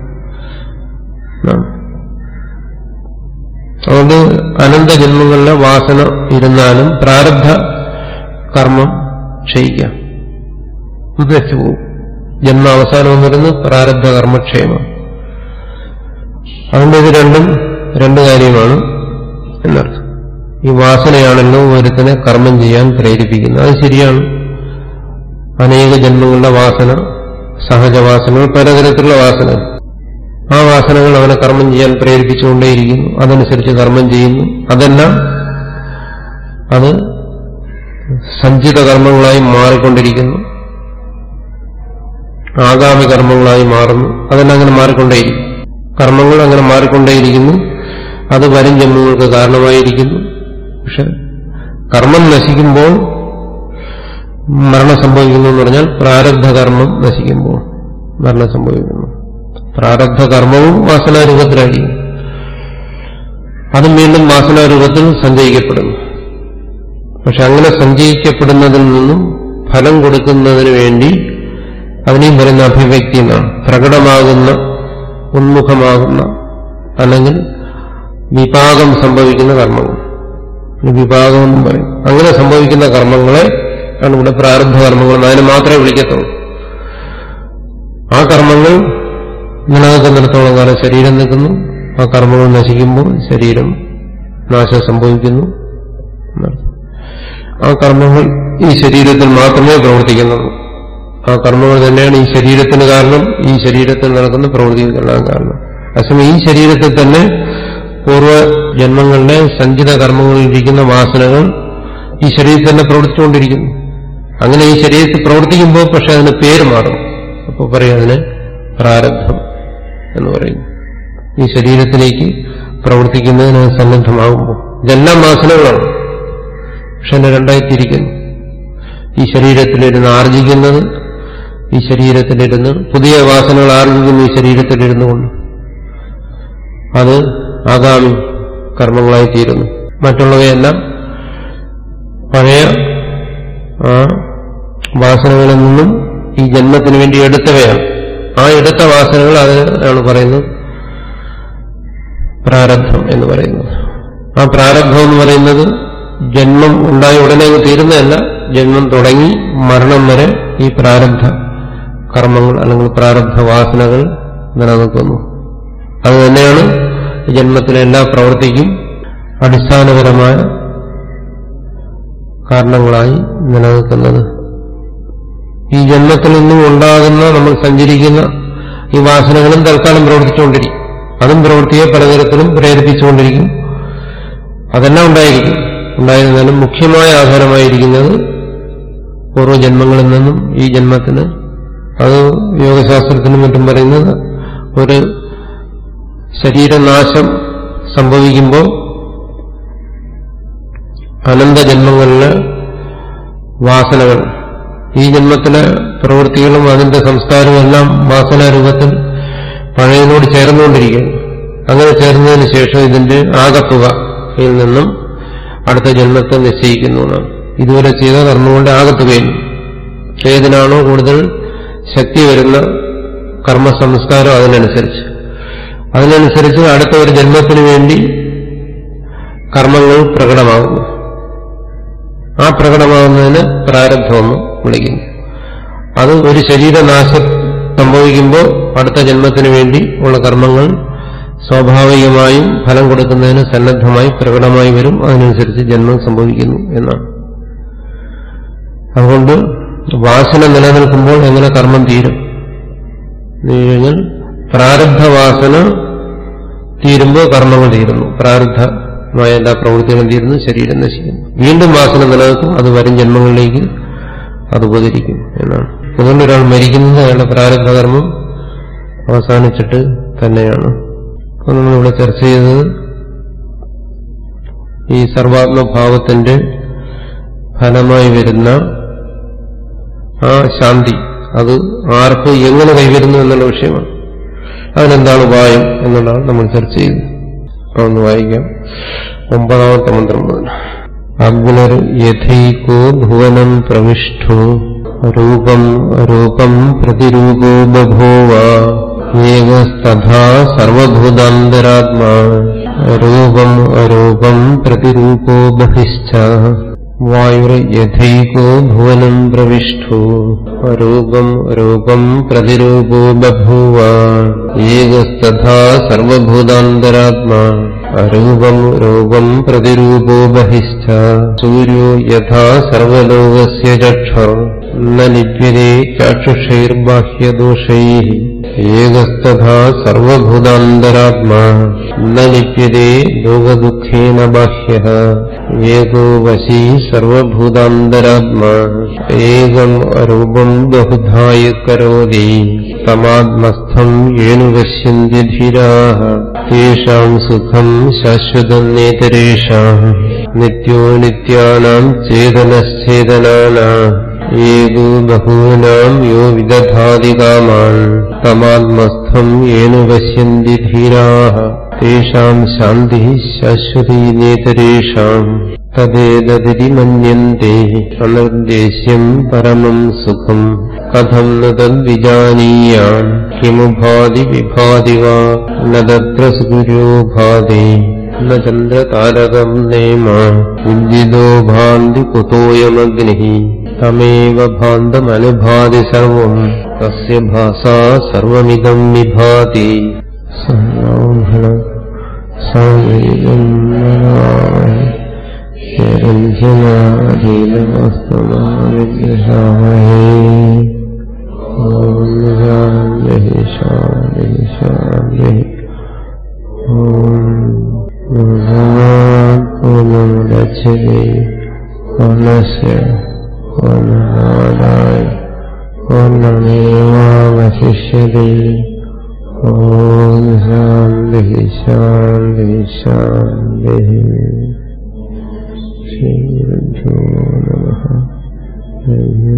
അതുകൊണ്ട് അനന്തജന്മങ്ങളിലെ വാസന ഇരുന്നാലും പ്രാരബ്ധ കർമ്മം ക്ഷയിക്കാം, നശിച്ചു പോകും. ജന്മാവസാനം വരുന്നത് പ്രാരബ്ധ കർമ്മക്ഷേമം. അതുകൊണ്ട് ഇത് രണ്ടും രണ്ട് കാര്യമാണ് എന്നർത്ഥം. ഈ വാസനയാണല്ലോ ഒരുത്തനെ കർമ്മം ചെയ്യാൻ പ്രേരിപ്പിക്കുന്നത്. അത് ശരിയാണ്. അനേക ജന്മങ്ങളുടെ വാസന, സഹജവാസനകൾ, പലതരത്തിലുള്ള വാസനകൾ, ആ വാസനകൾ അവനെ കർമ്മം ചെയ്യാൻ പ്രേരിപ്പിച്ചുകൊണ്ടേയിരിക്കുന്നു. അതനുസരിച്ച് കർമ്മം ചെയ്യുന്നു. അതെല്ലാം അത് സഞ്ചിത കർമ്മങ്ങളായി മാറിക്കൊണ്ടിരിക്കുന്നു, ആഗാമി കർമ്മങ്ങളായി മാറുന്നു. അതെല്ലാം അങ്ങനെ മാറിക്കൊണ്ടേയിരിക്കും. കർമ്മങ്ങൾ അങ്ങനെ മാറിക്കൊണ്ടേയിരിക്കുന്നു. അത് വരും ജന്മങ്ങൾക്ക് കാരണമായിരിക്കുന്നു. പക്ഷെ കർമ്മം നശിക്കുമ്പോൾ മരണം സംഭവിക്കുന്നു എന്ന് പറഞ്ഞാൽ പ്രാരബ്ധ കർമ്മം നശിക്കുമ്പോൾ മരണം സംഭവിക്കുന്നു. പ്രാരബ്ധ കർമ്മവും വാസനാരൂപത്തിലായിരിക്കും. അതും വീണ്ടും വാസനാരൂപത്തിൽ സഞ്ചയിക്കപ്പെടുന്നു. പക്ഷെ അങ്ങനെ സഞ്ചയിക്കപ്പെടുന്നതിൽ നിന്നും ഫലം കൊടുക്കുന്നതിന് വേണ്ടി അതിനെയും പറയുന്ന അഭിവ്യക്തി എന്നാണ്. പ്രകടമാകുന്ന, ഉന്മുഖമാകുന്ന, അല്ലെങ്കിൽ വിപാകം സംഭവിക്കുന്ന കർമ്മങ്ങൾ, വിപാകം എന്നും പറയും. അങ്ങനെ സംഭവിക്കുന്ന കർമ്മങ്ങളെ ആണ് ഇവിടെ പ്രാരബ്ധ കർമ്മങ്ങൾ, അതിനെ മാത്രമേ വിളിക്കത്തുള്ളൂ. ആ കർമ്മങ്ങൾ നിലനിൽക്കുന്നിടത്തോളം കാലം ശരീരം നിൽക്കുന്നു. ആ കർമ്മങ്ങൾ നശിക്കുമ്പോൾ ശരീരം നാശം സംഭവിക്കുന്നു. ആ കർമ്മങ്ങൾ ഈ ശരീരത്തിൽ മാത്രമേ പ്രവർത്തിക്കുന്നുള്ളൂ. ആ കർമ്മങ്ങൾ തന്നെയാണ് ഈ ശരീരത്തിന് കാരണം, ഈ ശരീരത്തിൽ നടക്കുന്ന പ്രവൃത്തികളെല്ലാം കാരണം. അതേസമയം ഈ ശരീരത്തിൽ തന്നെ പൂർവ്വ ജന്മങ്ങളുടെ സഞ്ചിത കർമ്മങ്ങളിലിരിക്കുന്ന വാസനകൾ ഈ ശരീരത്തിൽ തന്നെ പ്രവർത്തിച്ചുകൊണ്ടിരിക്കുന്നു. അങ്ങനെ ഈ ശരീരത്തിൽ പ്രവർത്തിക്കുമ്പോൾ പക്ഷെ അതിന് പേര് മാറും. അപ്പോൾ പറയും അതിന് പ്രാരബ്ധം എന്ന് പറയുന്നു. ഈ ശരീരത്തിലേക്ക് പ്രവർത്തിക്കുന്നതിന് സന്നദ്ധമാകുമ്പോൾ ഇതെല്ലാം വാസനകളാണ്. പക്ഷെ എന്നെ രണ്ടായി തിരിക്കുന്നു. ഈ ശരീരത്തിലിരുന്ന് ആർജിക്കുന്നത്, ഈ ശരീരത്തിലിരുന്ന് പുതിയ വാസനകൾ ആർജിക്കുന്നു. ഈ ശരീരത്തിലിരുന്നു കൊണ്ട് അത് ആഗാമി കർമ്മങ്ങളായി തീരുന്നു. മറ്റുള്ളവയെല്ലാം പഴയ ആ വാസനകളിൽ നിന്നും ഈ ജന്മത്തിന് വേണ്ടി എടുത്തവയാണ്. ആ എടുത്ത വാസനകൾ അതിനാണ് പറയുന്നത് പ്രാരബ്ധം എന്ന് പറയുന്നത്. ആ പ്രാരബ്ധം എന്ന് പറയുന്നത് ജന്മം ഉണ്ടായ ഉടനെ തീരുന്നതല്ല. ജന്മം തുടങ്ങി മരണം വരെ ഈ പ്രാരബ്ധ കർമ്മങ്ങൾ അല്ലെങ്കിൽ പ്രാരബ്ധ വാസനകൾ നിലനിൽക്കുന്നു. അത് തന്നെയാണ് ജന്മത്തിലെ എല്ലാ പ്രവൃത്തിക്കും അടിസ്ഥാനപരമായ കാരണങ്ങളായി നിലനിൽക്കുന്നത്. ഈ ജന്മത്തിൽ നിന്നും ഉണ്ടാകുന്ന നമ്മൾ സഞ്ചരിക്കുന്ന ഈ വാസനകളും തൽക്കാലം പ്രവർത്തിച്ചുകൊണ്ടിരിക്കും. അതും പ്രവൃത്തിയെ പലതരത്തിലും പ്രേരിപ്പിച്ചുകൊണ്ടിരിക്കും. അതെല്ലാം ഉണ്ടായിരിക്കും. ഉണ്ടായിരുന്നാലും മുഖ്യമായ ആധാരമായിരിക്കുന്നത് പൂർവ്വജന്മങ്ങളിൽ നിന്നും ഈ ജന്മത്തിന്, അത് യോഗശാസ്ത്രത്തിനും മറ്റും പറയുന്നത്, ഒരു ശരീരനാശം സംഭവിക്കുമ്പോൾ അനന്തജന്മങ്ങളിലെ വാസനകൾ, ഈ ജന്മത്തിലെ പ്രവൃത്തികളും അതിന്റെ സംസ്കാരവും എല്ലാം വാസനാരൂപത്തിൽ പഴയതിനോട് ചേർന്നുകൊണ്ടിരിക്കുകയാണ്. അങ്ങനെ ചേർന്നതിന് ശേഷം ഇതിന്റെ ആകത്തുകയിൽ നിന്നും അടുത്ത ജന്മത്തെ നിശ്ചയിക്കുന്നതാണ്. ഇതുവരെ ചെയ്ത കർമ്മങ്ങളുടെ ആകത്തുകയിൽ ഏതിനാണോ കൂടുതൽ ശക്തി വരുന്ന കർമ്മസംസ്കാരം അതിനനുസരിച്ച് അതിനനുസരിച്ച് അടുത്ത ഒരു ജന്മത്തിന് വേണ്ടി കർമ്മങ്ങൾ പ്രകടമാകുന്നു. ആ പ്രകടമാകുന്നതിന് പ്രാരബ്ധമെന്ന് വിളിക്കുന്നു. അത് ഒരു ശരീരനാശം സംഭവിക്കുമ്പോൾ അടുത്ത ജന്മത്തിന് വേണ്ടി ഉള്ള കർമ്മങ്ങൾ സ്വാഭാവികമായും ഫലം കൊടുക്കുന്നതിന് സന്നദ്ധമായി പ്രകടമായി വരും. അതിനനുസരിച്ച് ജന്മം സംഭവിക്കുന്നു എന്നാണ്. അതുകൊണ്ട് വാസന നിലനിൽക്കുമ്പോൾ എങ്ങനെ കർമ്മം തീരും എന്ന് കഴിഞ്ഞാൽ പ്രാരബ്ധ വാസന തീരുമ്പോൾ കർമ്മങ്ങൾ തീരുന്നു. പ്രാരബ്ധമായ എല്ലാ പ്രവൃത്തികളും തീരുന്നു, ശരീരം നശിക്കുന്നു. വീണ്ടും വാസന നിലനിൽക്കും. അത് വരും ജന്മങ്ങളിലേക്ക് അത് ഉപകരിക്കും എന്നാണ്. അതുകൊണ്ട് ഒരാൾ മരിക്കുന്നത് അയാളുടെ പ്രാരബ്ധകർമ്മം അവസാനിച്ചിട്ട് തന്നെയാണ്. അപ്പോൾ നമ്മളിവിടെ ചർച്ച ചെയ്തത് ഈ സർവാത്മഭാവത്തിന്റെ ഫലമായി വരുന്ന ആ ശാന്തി, അത് ആർക്ക് എങ്ങനെ കൈവരുന്നു എന്നുള്ള വിഷയമാണ്. അതിനെന്താണ് ഉപായം എന്നുള്ളതാണ് നമ്മൾ ചർച്ച ചെയ്തത്. ഒന്ന് വായിക്കാം. ഒമ്പതാമത്തെ മന്ത്രം മുതൽ. അഗ്നിർ യഥൈകോ ഭുവനം പ്രവിഷ്ടോ രൂപം അരൂപം പ്രതിരൂപോ ബഭൂവ ഏകസ്തഥാ സർവഭൂതാന്തരാത്മാ രൂപം അരൂപം പ്രതിരൂപോ ബഹിശ്ച വായുർ യഥൈകോ ഭുവനം പ്രവിഷ്ടോ രൂപം രൂപം പ്രതിരൂപോ ബഭൂവ ഏകസ്തഥാ സർവഭൂതാന്തരാത്മാ അരൂപം രൂപം പ്രതിരൂപോ ബഹിശ്ച സൂര്യോ യഥാ സർവലോകസ്യ ചക്ഷുർ ന ലിപ്യതേ ചക്ഷുഷൈർബാഹ്യദോഷൈഃ ഏകസ്തഥാ സർവഭൂതാന്തരാത്മാ ന ലിപ്യതേ ലോകദുഃഖേന ബാഹ്യഃ ഏകോ വശീ സർവഭൂതാന്തരാത്മാ ഏകം അരൂപം ബഹുധായ കരോതി തമാത്മസ്ഥം യേനു പശ്യന്തി ധീരാഃ തേഷാം സുഖം ശാശ്വതം നേതരേഷാം നിത്യോ നിത്യാനാം ചേതനശ്ചേതനാനാം ഏകോ ബഹൂനാം യോ വിദധാതി കാമാൻ തമാത്മസ്ഥം യേനു പശ്യന്തി ധീരാഃ തേഷാം ശാന്തിഃ ശാശ്വതി നേതരേഷാം തദേതദിതി മന്യന്തെ അനിർദ്ദേശ്യം പരമം സുഖം കഥം ന തദ്വിജാനീയാൻ കിമു ഭാതി വിഭാതി വാ ന തത്ര സൂര്യോ ഭാതി ന ചന്ദ്രതാരകം നേമ വിദ്യുതോ ഭാന്തി കുതോയമഗ്നിഃ തമേവ ഭാന്തമനുഭാതി സർവം തസ്യ ഭാസാ സർവമിദം വിഭാതി സർവോഹന സാമേതം ശരഞ്ജനാധീനവസ്തമാവിഗ്രഹാമഹേ ഓം ശാന്തി ശാന്തി ശാന്തി ഓം പൂർണ്ണമുദച്യതേ പൂർണ്ണസ്യ പൂർണ്ണമാദായ പൂർണ്ണമേവാവശിഷ്യതേ ഓം ശാന്തി ശാന്തി ശാന്തി. ശ്രീ ഗുരുഭ്യോ നമഃ.